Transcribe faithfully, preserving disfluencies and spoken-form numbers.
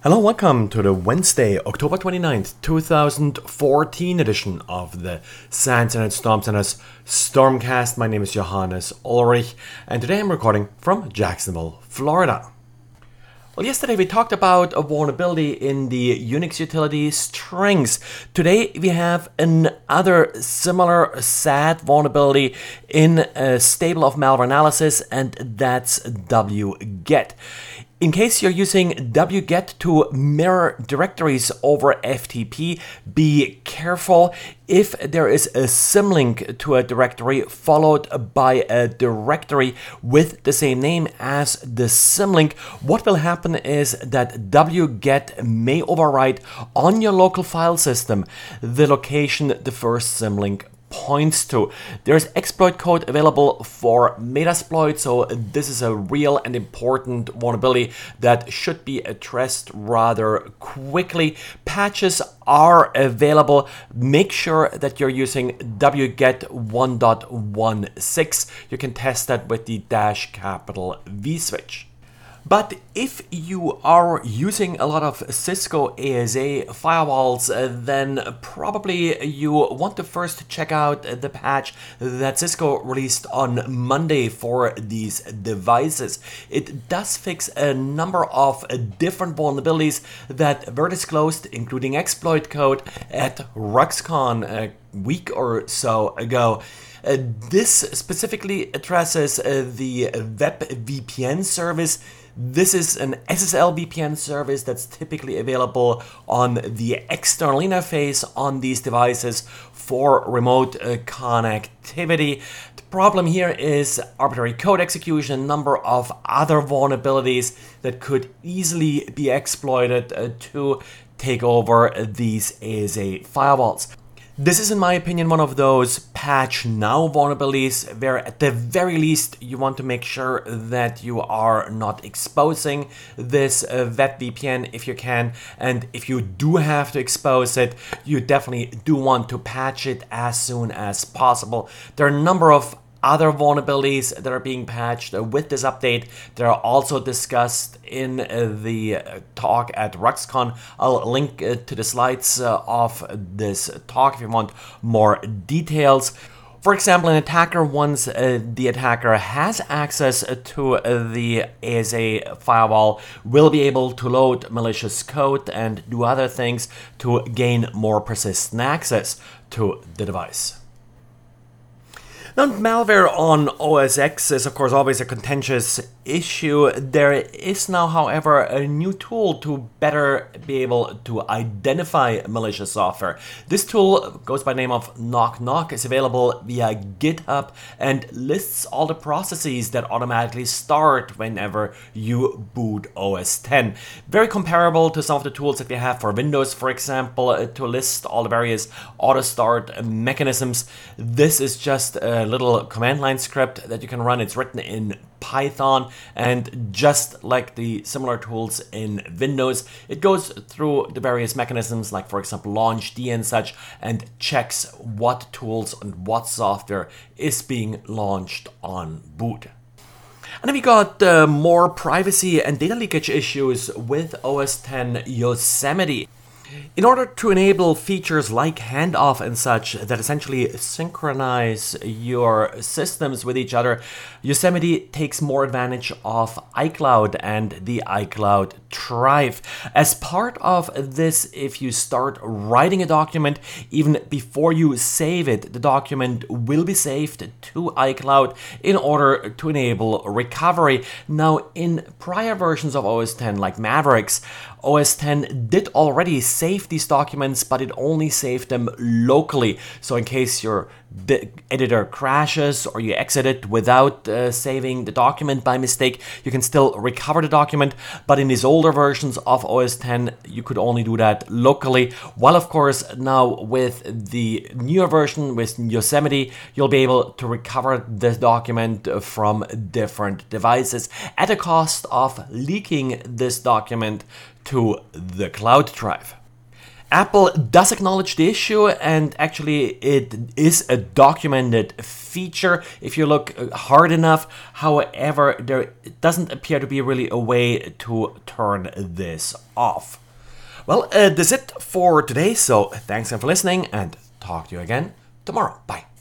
Hello, welcome to the Wednesday, October twenty-ninth, two thousand fourteen edition of the SANS Internet Storm Center's Stormcast. My name is Johannes Ulrich, and today I'm recording from Jacksonville, Florida. Well, yesterday we talked about a vulnerability in the Unix utility strings. Today we have another similar sad vulnerability in a stable of malware analysis, and that's wget. In case you're using wget to mirror directories over F T P, be careful. If there is a symlink to a directory followed by a directory with the same name as the symlink, what will happen is that wget may overwrite on your local file system the location the first symlink points to. There's exploit code available for Metasploit, so this is a real and important vulnerability that should be addressed rather quickly. Patches are available. Make sure that you're using wget one point sixteen. You can test that with the dash capital vSwitch. But if you are using a lot of Cisco A S A firewalls, uh, then probably you want to first check out the patch that Cisco released on Monday for these devices. It does fix a number of different vulnerabilities that were disclosed, including exploit code, at RuxCon a week or so ago. Uh, this specifically addresses uh, the WebVPN service. This is an S S L V P N service that's typically available on the external interface on these devices for remote uh, connectivity. The problem here is arbitrary code execution, a number of other vulnerabilities that could easily be exploited uh, to take over these A S A firewalls. This is, in my opinion, one of those patch now vulnerabilities where at the very least you want to make sure that you are not exposing this uh, WebVPN if you can, and if you do have to expose it, you definitely do want to patch it as soon as possible. There are a number of other vulnerabilities that are being patched with this update. They are also discussed in uh, the uh, talk at RuxCon. I'll link uh, to the slides uh, of this talk if you want more details. For example, an attacker, once uh, the attacker has access to uh, the A S A firewall, will be able to load malicious code and do other things to gain more persistent access to the device. Now, malware on O S X is, of course, always a contentious issue. There is now, however, a new tool to better be able to identify malicious software. This tool goes by the name of Knock Knock, is available via GitHub, and lists all the processes that automatically start whenever you boot O S ten. Very comparable to some of the tools that we have for Windows, for example, to list all the various auto start mechanisms. This is just a little command line script that you can run. It's written in Python, and just like the similar tools in Windows, it goes through the various mechanisms like, for example, launch D and such, and checks what tools and what software is being launched on boot. And then we got uh, more privacy and data leakage issues with O S ten Yosemite. In order to enable features like handoff and such that essentially synchronize your systems with each other, Yosemite takes more advantage of iCloud and the iCloud Drive. As part of this, if you start writing a document, even before you save it, the document will be saved to iCloud in order to enable recovery. Now, in prior versions of O S ten, like Mavericks, O S ten did already save these documents, but it only saved them locally. So in case your editor crashes or you exit it without uh, saving the document by mistake, you can still recover the document. But in these older versions of O S ten, you could only do that locally. While of course now with the newer version, with Yosemite, you'll be able to recover this document from different devices at a cost of leaking this document to the cloud drive. Apple does acknowledge the issue, and actually it is a documented feature if you look hard enough. However, there doesn't appear to be really a way to turn this off. Well, uh, that's it for today, so thanks again for listening, and talk to you again tomorrow. Bye.